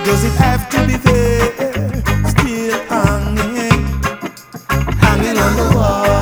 Does it have to be there? Still hanging, hanging on the wall.